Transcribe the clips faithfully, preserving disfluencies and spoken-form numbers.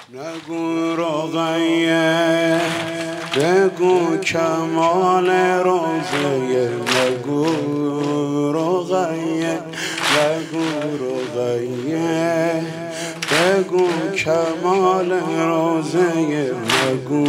نگو رقیه بگو کمال روزه، نگو رقیه نگو رقیه بگو کمال روزه، نگو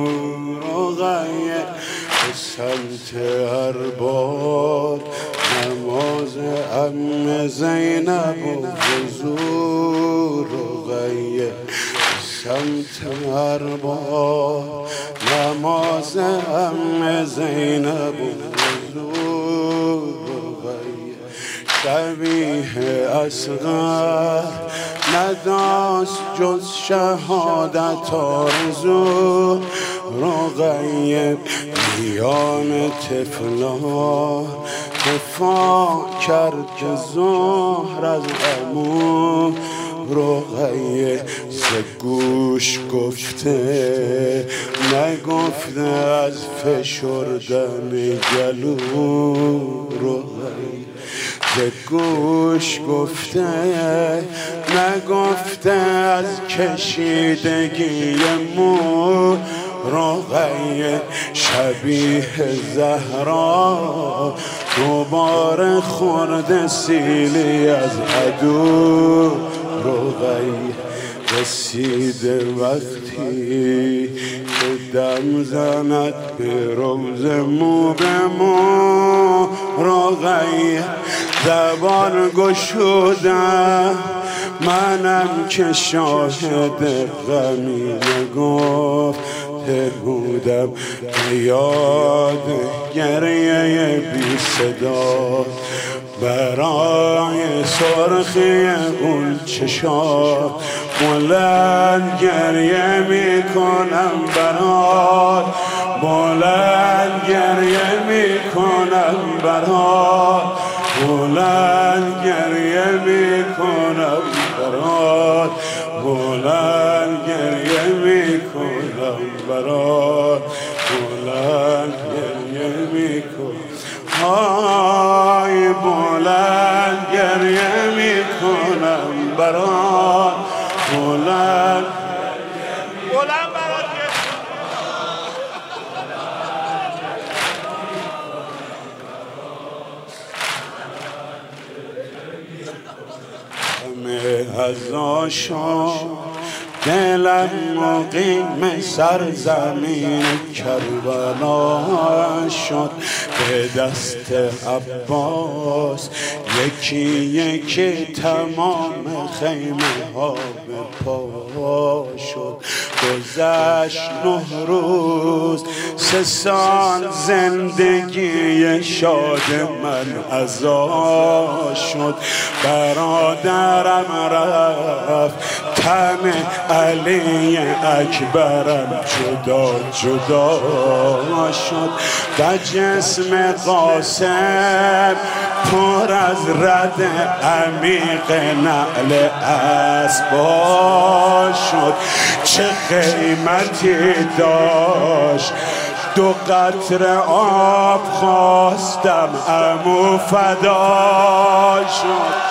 رقیه به سمت ارباب نماز ام زینب و حضور رقیه، سمت ارباب نماز ام زینب و حضور رقیه، شبیه اصغر نداشت جز شهادت آرزو رقیه، میان طفلا دفاع کرد که زهر از عمو رقیه، ز گوش گفته نگفته از فشردن گلو رقیه، ز گوش گفته نگفته از کشیدگی مو رقیه، شبیه زهرا دوباره خورده سیلی از عدو رقیه، رسیده وقتی که دم زند به روز مو به مو رقیه، زبان گشودم منم که شاهد غمی نگفته بودم، یاد گریه بی صدا برای سرخی اون چشات بلند گریه می کنم برات، بلند گریه می کنم برات، بلند گریه می کنم برات، بلند گریه می کنم برات، بلند گریه می کنم، های بلند گریه می کنم برات، بلند بلند برات همه از آشان دلم مقیم سرزمین کربلا شد، به دست عباس یکی یکی تمام خیمه ها به پا شد، گذشت نه روز سه سال زندگی شاد من عزا شد، برادرم رفت تن علی اکبرم جدا جدا شد، و جسم قاسم پر از رد عمیق نعل اسبا شد، چه قیمتی داشت دو قطره آب خواستم عمو فدا شد،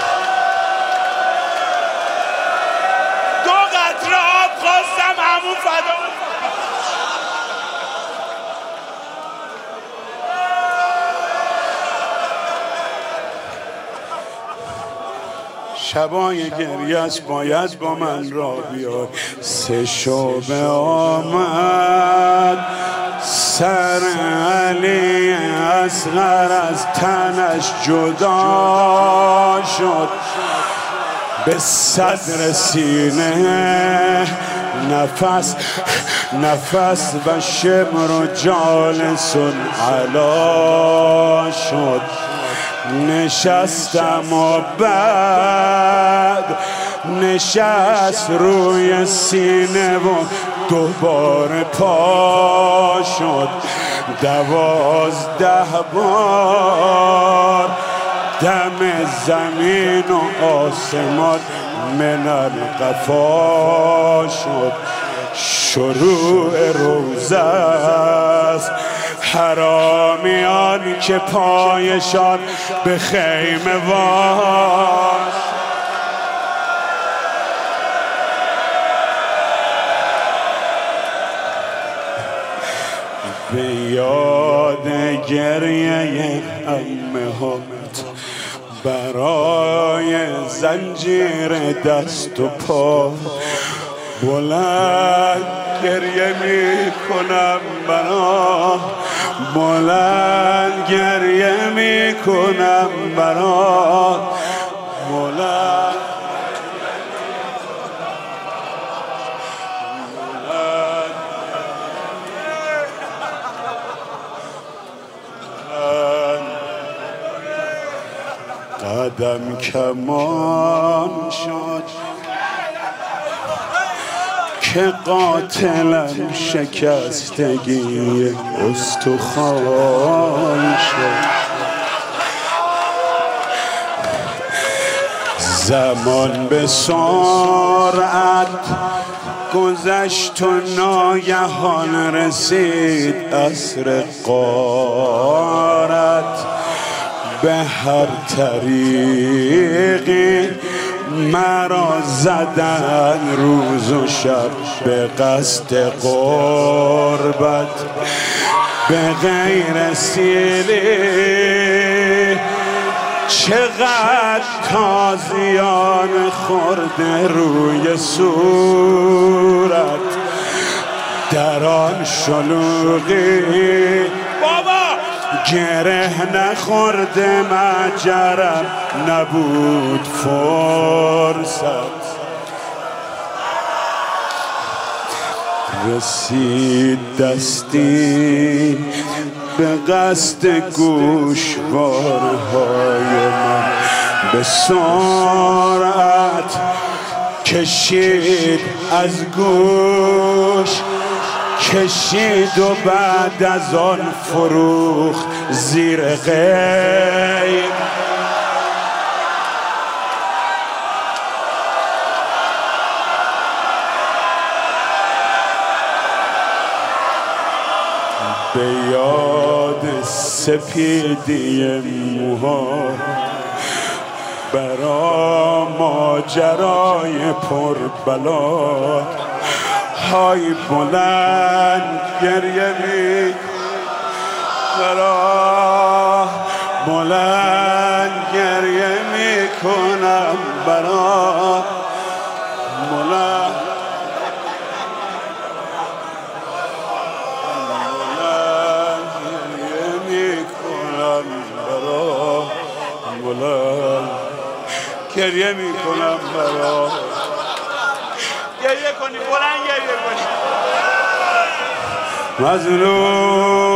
شبای گریه‌اش باید با من را بیاد، سه شعبه آمد سر علی اصغر از تنش جدا شد، به صدر سینه نفس نفس و شمر و جالسون علا شد، نشستم و بعد نشست روی سینه و دوباره پا شد، دوازده بار دم زمین و آسمان من القفا شد، شروع روزه است حرامیان که پایشان به خیمه واش به یاد گریه عمهات برای زنجیر دست و پا بلند گریه می کنم برا بلند گریه می کنم برا بلند قدم کمان شد که قاتلم شکستگی استخوان شد زمان به سرعت گذشت و ناگهان رسید عصر غارت به هر طریقی مرا زدن روز و شب به قصد قربت به غیر سیلی چقدر تازیان خورده روی صورت در آن شلوغی بابا گره نخورده مجرم نبود فرصت رسید دستی به قصد گوشوارهای من به سرعت کشید از گوش کشید و بعد از آن فروخت زیر غیب به یاد سپیدی موها برا ماجرای پربلا های بلند گریه می برا بلند گریه می کنم برا بلند بلند گریه می کنم برا بلند گریه می کنم برا گریه کنی بلند گریه کنی مظلوم